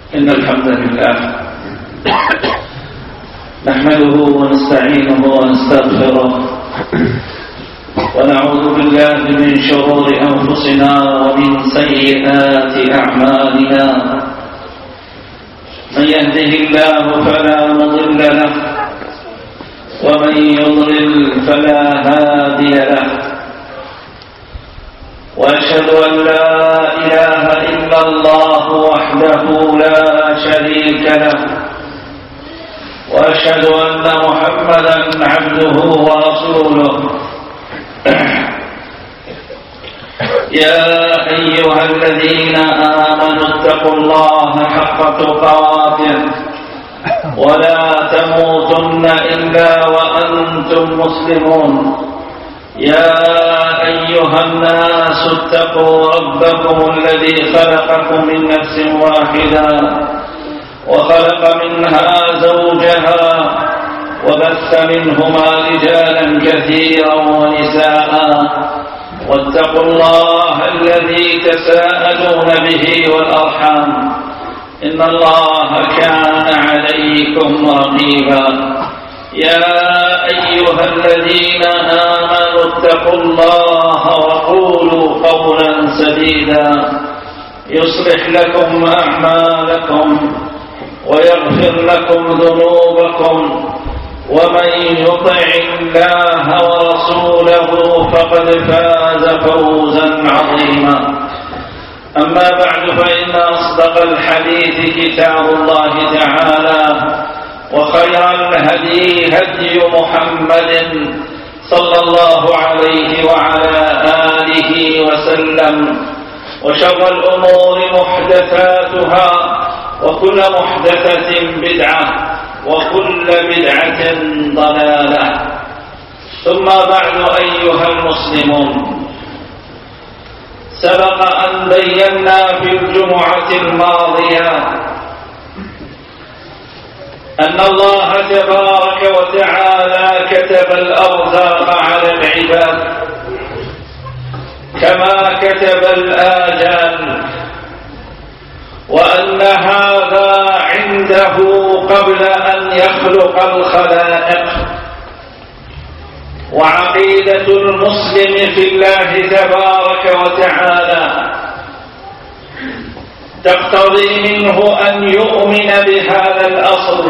إن الحمد لله نحمده ونستعينه ونستغفره ونعوذ بالله من شرور أنفسنا ومن سيئات أعمالنا. من يهده الله فلا مضل له ومن يضلل فلا هادي له. وأشهد أن لا إله إلا الله وحده لا شريك له، وأشهد أن محمدا عبده ورسوله. يا أيها الذين آمنوا اتقوا الله حق تقاته ولا تموتن إلا وأنتم مسلمون. يا أيها الناس اتقوا ربكم الذي خلقكم من نفس واحدة وخلق منها زوجها وبث منهما رجالا كثيرا ونساء. واتقوا الله الذي تساءلون به والأرحام إن الله كان عليكم رقيبا. يا أيها الذين آمنوا اتقوا الله وقولوا قولا سديدا يصلح لكم أعمالكم ويغفر لكم ذنوبكم، ومن يطع الله ورسوله فقد فاز فوزا عظيما. أما بعد، فإن أصدق الحديث كتاب الله تعالى، وخير الهدي هدي محمد صلى الله عليه وعلى آله وسلم. وشر الأمور محدثاتها، وكل محدثة بدعة، وكل بدعة ضلالة. ثم بعد، أيها المسلمون، سبق أن بينا في الجمعة الماضية أن الله تبارك وتعالى كتب الأرزاق على العباد كما كتب الآجال، وأن هذا عنده قبل أن يخلق الخلائق. وعقيدة المسلم في الله تبارك وتعالى تقتضي منه أن يؤمن بهذا الأصل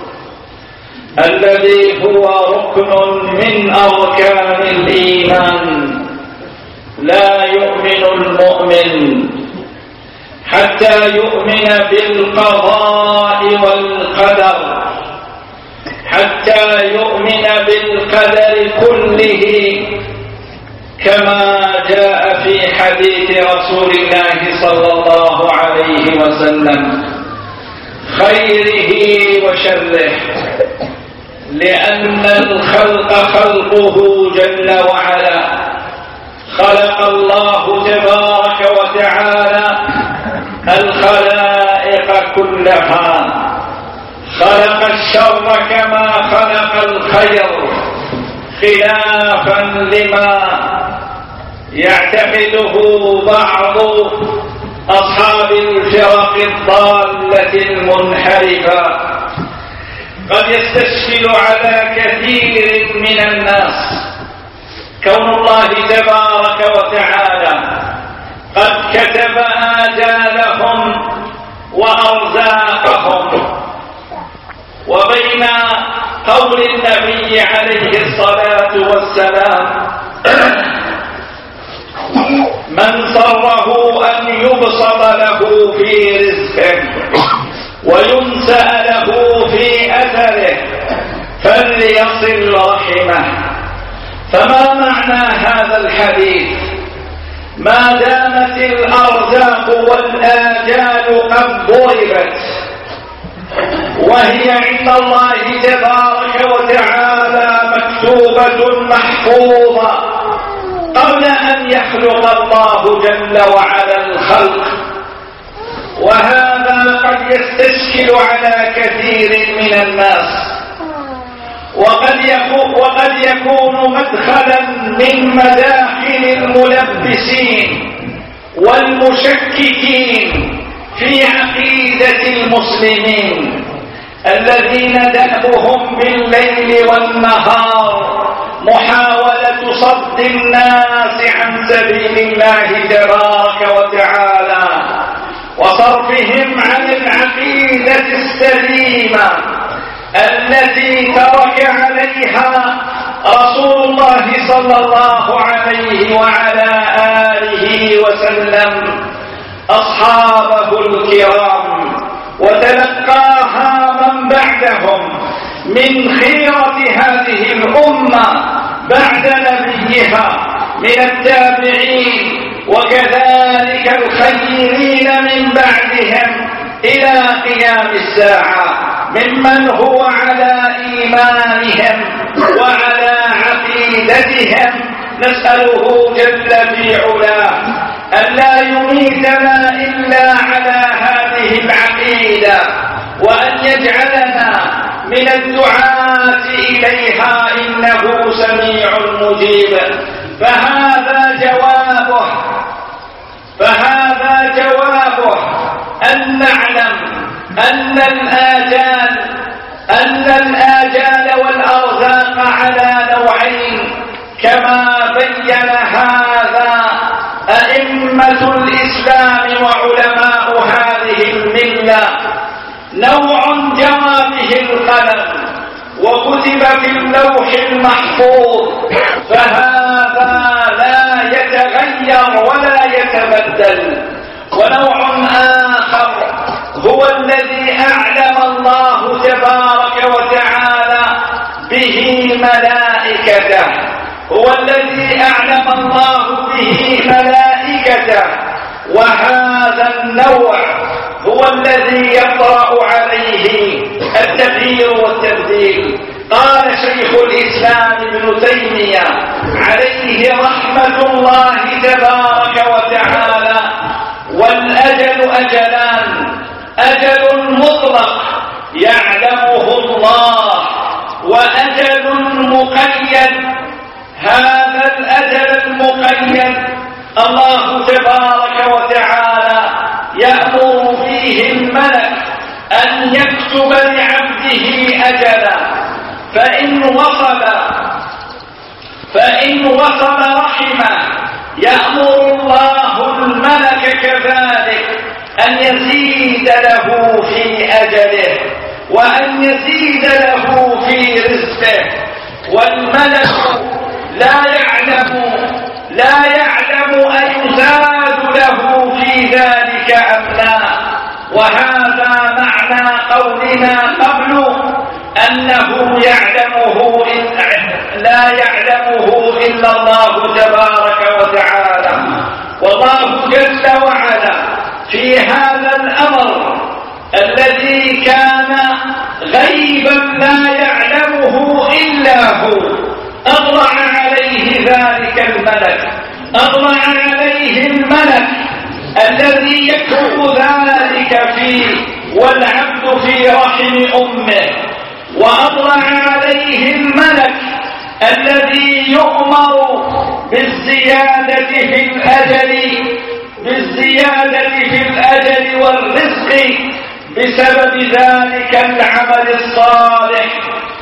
الذي هو ركن من أركان الإيمان. لا يؤمن المؤمن حتى يؤمن بالقضاء والقدر، حتى يؤمن بالقدر كله كما جاء في حديث رسول الله صلى الله عليه وسلم: خيره وشره، لأن الخلق خلقه جل وعلا. خلق الله تبارك وتعالى الخلائق كلها، خلق الشر كما خلق الخير، خلافا لما يعتقده بعض أصحاب الفرق الضالة المنحرفة. قد يستشكل على كثير من الناس كون الله تبارك وتعالى قد كتب آجالهم وأرزاقهم، وبين قول النبي عليه الصلاة والسلام: من سره أن يبسط له في رزقه وينسأ له في أثره فليصل رحمه. فما معنى هذا الحديث؟ ما دامت الأرزاق والآجال قد ضربت وهي عند الله تبارك وتعالى مكتوبة محفوظة قبل أن يخلق الله جل وعلا الخلق، وهذا قد يستشكل على كثير من الناس، وقد يكون مدخلا من مداخل الملبسين والمشككين في عقيدة عقيدة المسلمين الذين دأبهم بالليل والنهار محاولة صد الناس عن سبيل الله تبارك وتعالى وصرفهم عن العقيدة السليمة التي ترك عليها رسول الله صلى الله عليه وعلى آله وسلم أصحابه الكرام، وتلقاها من بعدهم من خيرة هذه الأمة بعد نبيها من التابعين وكذلك الخيرين من بعدهم إلى قيام الساعة ممن هو على إيمانهم وعلى عقيدتهم. نسأله جل في علاه أن لا يميتنا إلا على هذه العقيدة، وأن يجعلنا من الدعاة إليها إنه سميع مجيب. فهذا جوابه أن نعلم أن الآجال والأرزاق على نوعين كما بين هذا أئمة الإسلام وعلماء هذه الملة. نوع جرى به القلم وكتب في اللوح المحفوظ، فهذا لا يتغير ولا يتبدل. ونوع آخر هو الذي أعلم الله تبارك وتعالى به ملائكته، هو الذي أعلم الله به ملائكته، وهذا النوع هو الذي يطرأ عليه التغيير والتبديل. قال شيخ الإسلام ابن تيمية عليه رحمة الله تبارك وتعالى: والأجل أجلان، أجل مطلق يعلمه الله، وأجل مقيد. هذا الأجل المقيد الله تبارك وتعالى يأمر فيه الملك أن يكتب لعبده أجلا، فإن وصل رحمه يأمر الله الملك كذلك أن يزيد له في أجله وأن يزيد له في رزقه، والملك لا يعلم أيزاد له في ذلك أم لا. وهذا معنى قولنا قبل أنه لا يعلمه إلا الله تبارك وتعالى. والله جل وعلا في هذا الأمر الذي كان غيبا لا يعلمه إلا هو أطلع عليه ذلك الملك، أطلع عليه الملك الذي يكتب ذلك فيه والعبد في رحم أمه، وأطلع عليه الملك الذي يؤمر بالزيادة في الأجل والرزق بسبب ذلك العمل الصالح،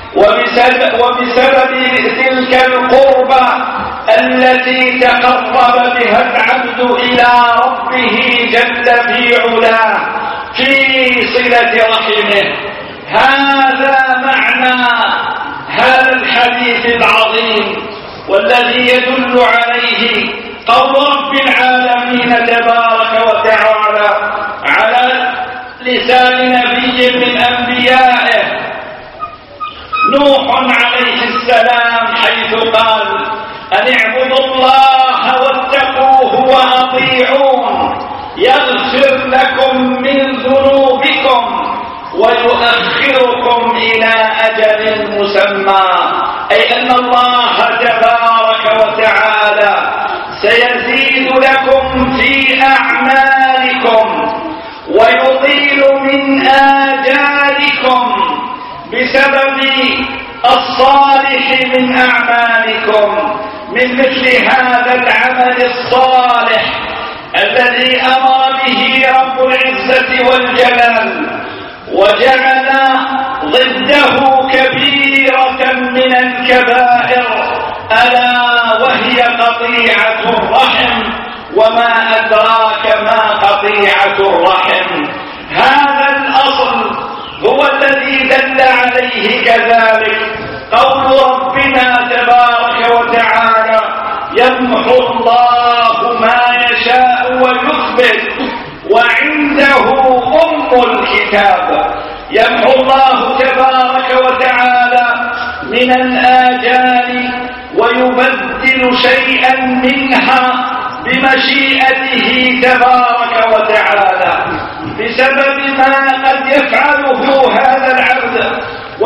وبسبب تلك القربة التي تقرب بها العبد إلى ربه جل في علاه في صلة رحمه. هذا معنى هذا الحديث العظيم، والذي يدل عليه قول رب العالمين تبارك وتعالى على لسان نبي من أنبيائه نوح عليه السلام، حيث قال: أن اعبدوا الله واتقوه وأطيعون يغفر لكم من ذنوبكم ويؤخركم إلى أجل مسمى. أي أن الله تبارك وتعالى سيزيد لكم في أعمالكم ويطيل من آجالكم بسبب الصالح من أعمالكم، من مثل هذا العمل الصالح الذي أمر به رب العزة والجلال، وجعل ضده كبيرة من الكبائر ألا وهي قطيعة الرحم. وما أدراك ما قطيعة الرحم؟ هذا الأصل هو الذي دل عليه كذلك قول ربنا تبارك وتعالى: يمحو الله ما يشاء ويثبت وعنده أم الكتاب. يمحو الله تبارك وتعالى من الآجال ويبدل شيئا منها بمشيئته تبارك وتعالى بسبب ما قد يفعله هذا العبد،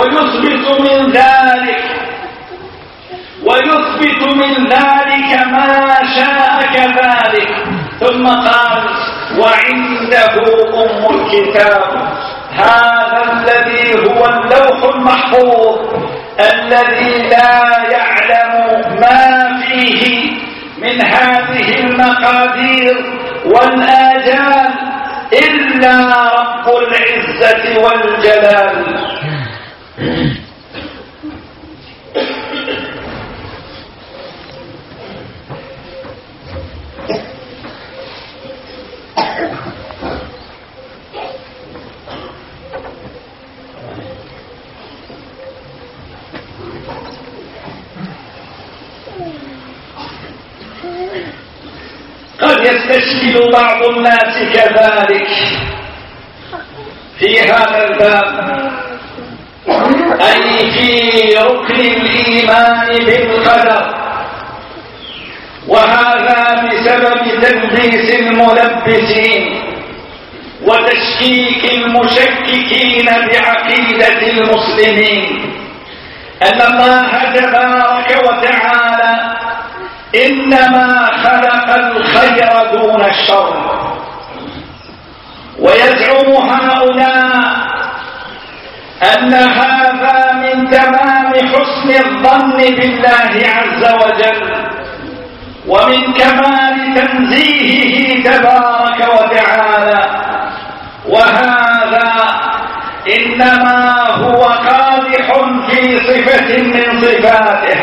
ويثبت من ذلك ما شاء كذلك. ثم قال: وعنده أم الكتاب. هذا الذي هو اللوح المحفوظ الذي لا يعلم ما فيه من هذه المقادير والآجال إلا رب العزة والجلال. قد يستشكل بعض الناس كذلك في هذا الباب، أي في ركن الإيمان بالقدر، وهذا بسبب تلبيس الملبسين وتشكيك المشككين بعقيدة المسلمين، أن الله تبارك وتعالى إنما خلق الخير دون الشر. ويزعم هؤلاء أن هذا من تمام حسن الظن بالله عز وجل ومن كمال تنزيهه تبارك وتعالى، وهذا إنما هو قادح في صفة من صفاته.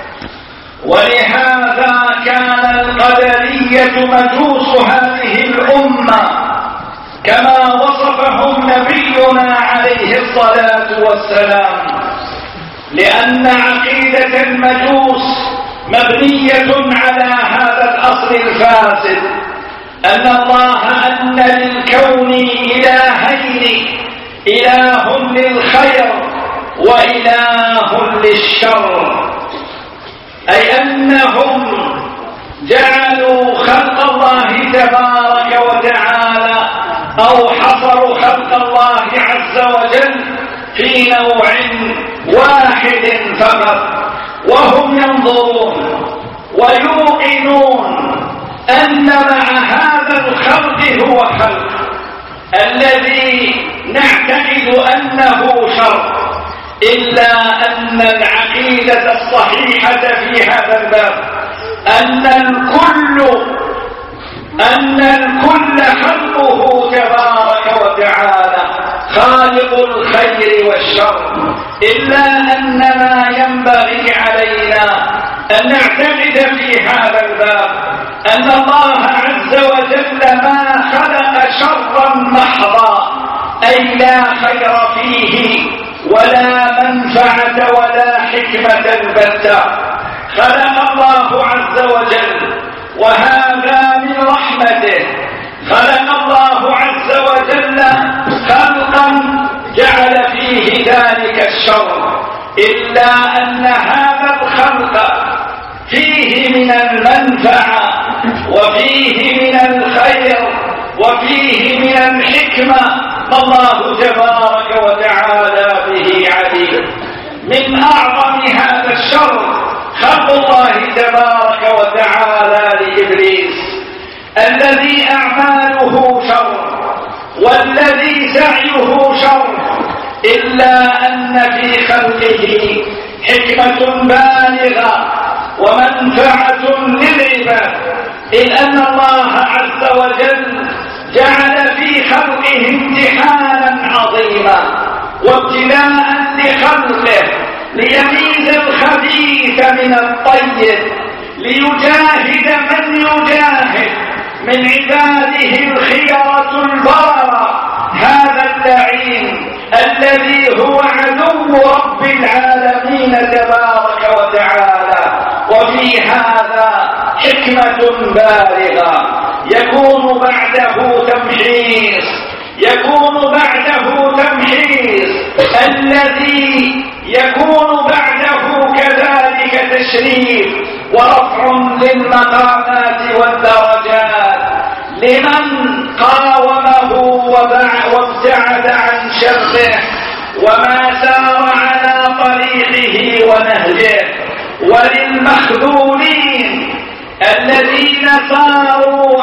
ولهذا كان القدرية مجوس هذه الأمة كما وصفهم نبينا عليه الصلاة والسلام، لأن عقيدة المجوس مبنية على هذا الأصل الفاسد، أن الله أن للكون إلهين: إله للخير وإله للشر، أي أنهم جعلوا خلق الله تبارك وتعالى أو حصروا خلق الله عز وجل في نوع واحد فقط، وهم ينظرون ويوقنون أن مع هذا الخلق هو خلق الذي نعتقد أنه شر، إلا أن العقيدة الصحيحة في هذا الباب أن الكل خلقه تبارك وتعالى خالق الخير والشر، إلا أن ما ينبغي علينا أن نعتقد في هذا الباب أن الله عز وجل ما خلق شرا محضا، أي لا خير فيه ولا منفعة ولا حكمة البتة. خلق الله عز وجل، وهذا من رحمته، خلق الله عز وجل خلقا جعل فيه ذلك الشر، إلا أن هذا الخلق فيه من المنفعة وفيه من الخير وفيه من الحكمة الله تبارك وتعالى به عليم. من أعظم هذا الشر خلق الله تبارك وتعالى لإبليس الذي أعماله شر والذي سعيه شر، إلا أن في خلقه حكمة بالغة ومنفعة للعباد، إذ أن الله عز وجل جعل في خلقه امتحانا عظيما وابتلاء لخلقه ليميز الخبيث من الطيب، ليجاهد من يجاهد من عباده الخيرة البررة هذا اللعين الذي هو عدو رب العالمين تبارك وتعالى. وفي هذا حكمة بالغة يكون بعده تمحيص، الذي يكون بعده كذلك تشريف ورفع للمقامات والدرجات لمن قاومه وابتعد عن شره وما سار على طريقه ونهجه. وللمخذولين الذين صاروا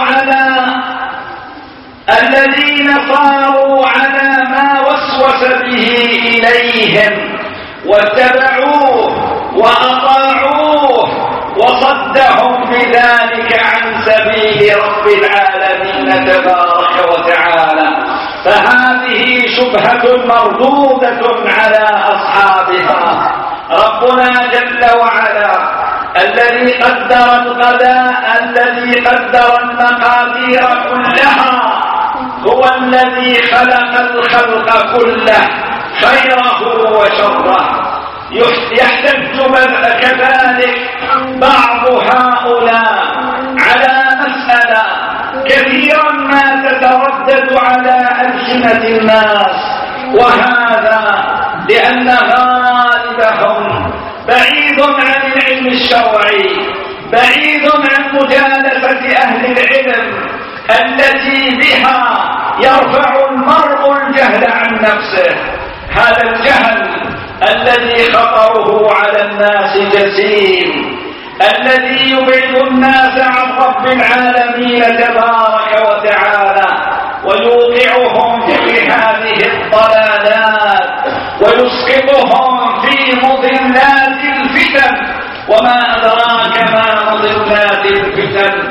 على ما وسوس به إليهم واتبعوه وأطاعوه وصدهم بذلك عن سبيل رب العالمين تبارك وتعالى، فهذه شبهة مردودة على أصحابها. ربنا جل وعلا الذي قدر القضاء، الذي قدر المقادير كلها، هو الذي خلق الخلق كله خيره وشره. يحتج كذلك بعض هؤلاء على مسألة كثيرا ما تتردد على ألسنة الناس، وهذا لأن غالبهم بعيد عن العلم الشرعي، بعيد عن مجالسة أهل العلم التي بها يرفع المرء الجهل عن نفسه. هذا الجهل الذي خطره على الناس جسيم، الذي يبعد الناس عن رب العالمين تبارك وتعالى ويوقعهم في هذه الضلالات ويسقطهم في مضلات الفتن. وما أدراك ما مضلات الفتن؟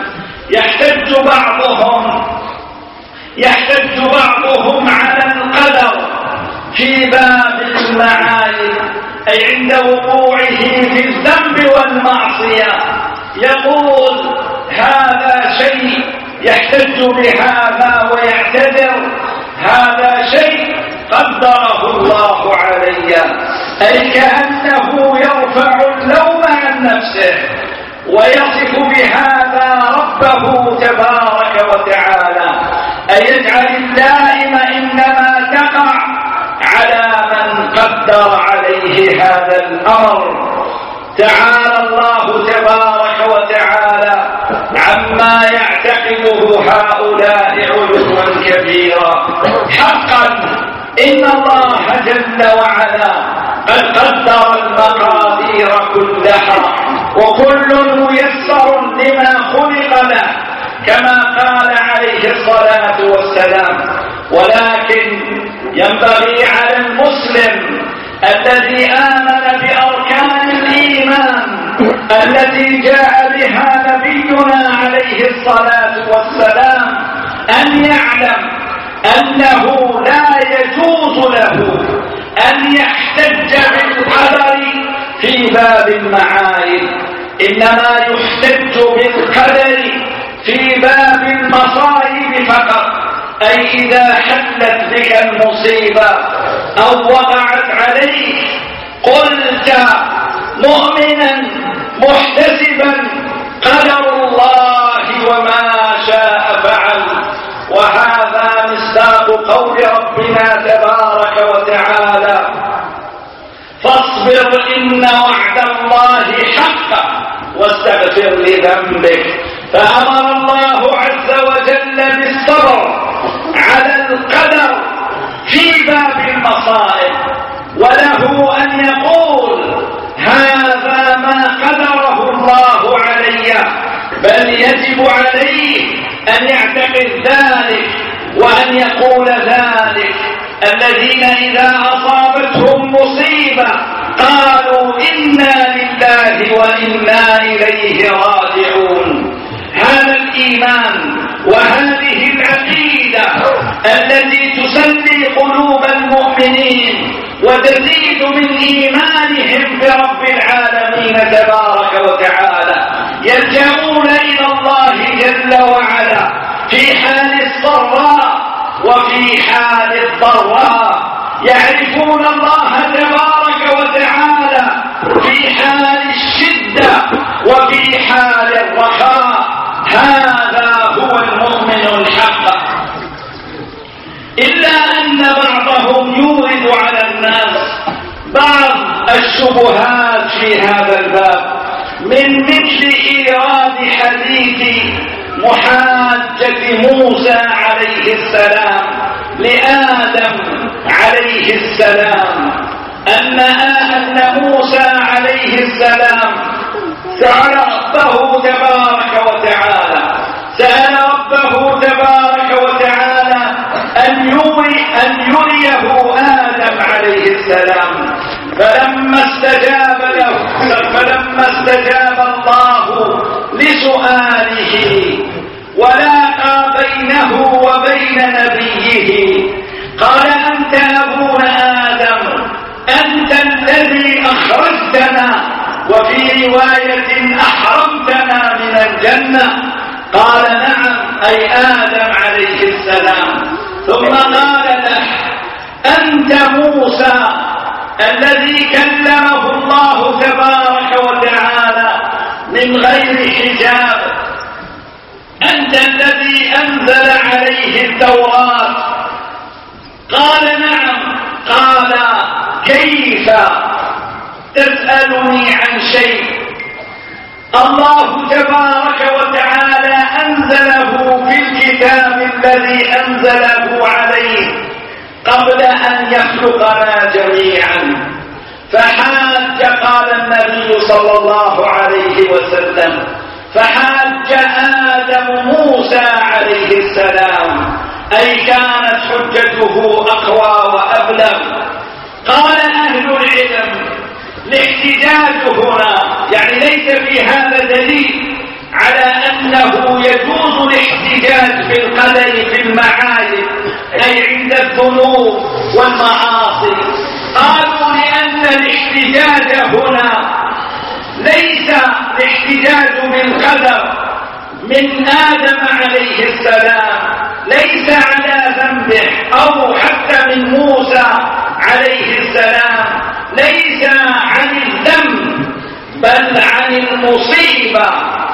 يحتج بعضهم على القدر في باب المعايب، أي عند وقوعه في الذنب والمعصية يقول هذا شيء، يحتج بهذا ويعتذر هذا شيء قدره الله علي، أي كأنه يرفع اللوم عن نفسه ويصف بهذا ربه تبارك وتعالى، أي يجعل اللائم إنما تقع على من قدر عليه هذا الأمر. تعالى الله تبارك وتعالى عما يعتقده هؤلاء علوا كبيرا. حقا إن الله جل وعلا قد قدر المقادير كلها، وكل ميسر لما خلق له كما قال عليه الصلاة والسلام. ولكن ينبغي على المسلم الذي آمن بأركان الإيمان التي جاء بها نبينا عليه الصلاة والسلام أن يعلم أنه لا يجوز له أن يحتج بالقدر في باب المعايب، إنما يحتج بالقدر في باب المصائب فقط. أي إذا حلت بك المصيبة أو وقعت عليك قلت مؤمنا محتسبا قدر الله وما شاء فعل. وهذا مصداق قول ربنا تبارك وتعالى فاصبر إن وعد الله حق واستغفر لذنبك. فأمر الله عز وجل بالصبر على القدر في باب المصائب، وله أن يقول هذا ما قدره الله علي، بل يجب عليه أن يعتقد ذلك وأن يقول ذلك. الذين إذا أصابتهم مصيبة قالوا إنا لله وإنا إليه راجعون. هذا الإيمان وهذه العقيدة التي تسلي قلوب المؤمنين وتزيد من إيمانهم برب العالمين تبارك وتعالى، يلجؤون إلى الله جل وعلا في حال السراء وفي حال الضراء، يعرفون الله تبارك وتعالى في حال الشدة وفي حال الرخاء. هذا هو المؤمن الحق. إلا أن بعضهم يورد على الناس بعض الشبهات في هذا الباب، من مثل إيراد حديث محاجة موسى عليه السلام لآدم عليه السلام، أن موسى عليه السلام سأل ربه تبارك وتعالى أن يريه آدم عليه السلام، فلما استجاب الله لسؤاله ولاقى بينه وبين نبيه قال أنت أبونا آدم، أنت الذي أخرجتنا، وفي رواية أحرمتنا من الجنة. قال نعم، أي آدم عليه السلام. ثم قال له أنت موسى الذي كلمه الله تبارك وتعالى من غير حجاب، أنت الذي أنزل عليه التوراة. قال نعم. قال كيف تسألني عن شيء الله تبارك وتعالى أنزله في الكتاب الذي أنزله عليه قبل أن يخلقنا جميعا؟ فحاج، قال النبي صلى الله عليه وسلم، فحاج آدم موسى عليه السلام، أي كانت حجته أقوى وأبلغ. قال أهل العلم الاحتجاج هنا يعني ليس في هذا دليل على أنه يجوز الاحتجاج بالقدر في المعايب، أي عند الذنوب والمعاصي. قالوا لأن الاحتجاج هنا ليس الاحتجاج بالقدر من آدم عليه السلام، ليس على ذنبه، أو حتى من موسى عليه السلام، ليس عن الذنب بل عن المصيبة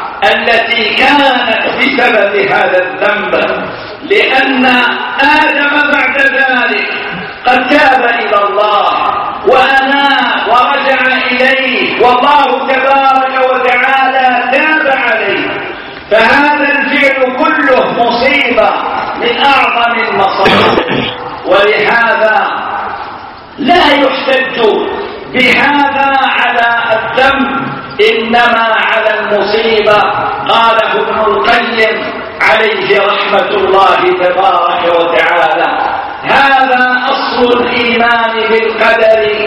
التي كانت بسبب هذا الذنب، لأن آدم بعد ذلك قد تاب إلى الله وأناب ورجع إليه، والله تبارك وتعالى تاب عليه، فهذا الفعل كله مصيبة من أعظم المصائب. ولهذا لا يحتج بهذا على الذنب، إنما على المصيبة. قاله ابن القيم عليه رحمة الله تبارك وتعالى: هذا أصل الإيمان بالقدر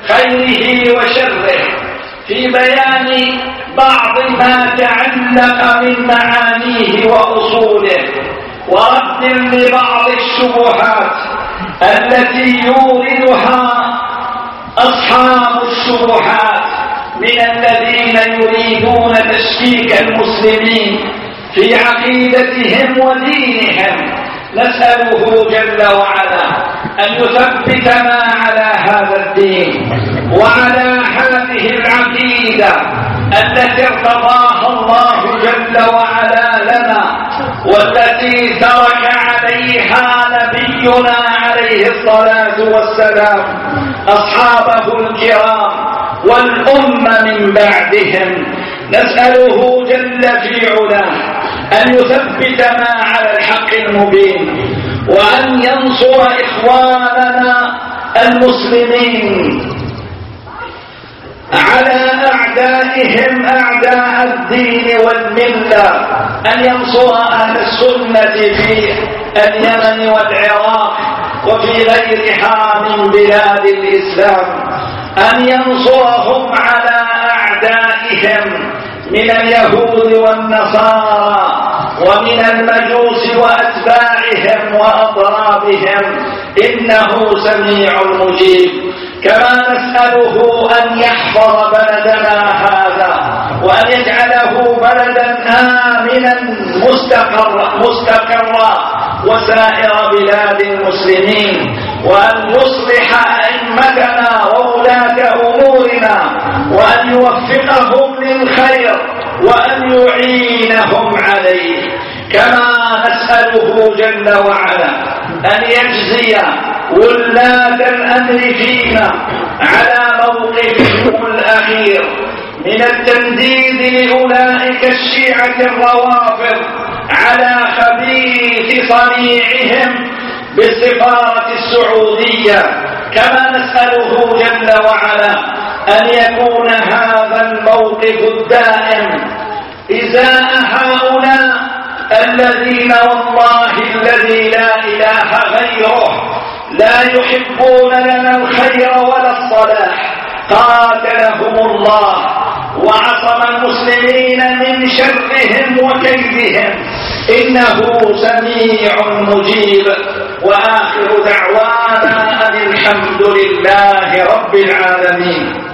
خيره وشره، في بيان بعض ما تعلق من معانيه وأصوله، ورد لبعض الشبهات التي يوردها أصحاب الشبهات من الذين يريدون تشكيك المسلمين في عقيدتهم ودينهم. نسأله جل وعلا أن يثبتنا على هذا الدين وعلى هذه العقيدة التي ارتضاها الله جل وعلا لنا، والتي ترك عليها نبينا عليه الصلاة والسلام أصحابه الكرام والأمة من بعدهم. نسأله جل في علاه أن يثبتنا على الحق المبين، وأن ينصر إخواننا المسلمين على أعدائهم أعداء الدين والملة، أن ينصر أهل السنة في اليمن والعراق وفي غيرها من بلاد الإسلام، أن ينصرهم على أعدائهم من اليهود والنصارى ومن المجوس وأتباعهم وأضرابهم، إنه سميع مجيب. كما نسأله أن يحفظ بلدنا هذا وأن يجعله بلدا آمنا مستقرا وسائر بلاد المسلمين، وأن يصلح أئمتنا وولاة أمورنا وأن يوفقهم للخير وأن يعينهم عليه. كما نسأله جل وعلا أن يجزي ولاة الأمر فينا على موقفهم الأخير من التنديد لأولئك الشيعة الروافض على خبيث صنيعهم بالسفارة السعودية. كما نسأله جل وعلا أن يكون هذا الموقف الدائم إزاء هؤلاء الذين والله الذي لا إله غيره لا يحبون لنا الخير ولا الصلاح، قاتلهم الله وعصم المسلمين من شرهم وكيدهم، إنه سميع مجيب. وآخر دعوانا أن الحمد لله رب العالمين.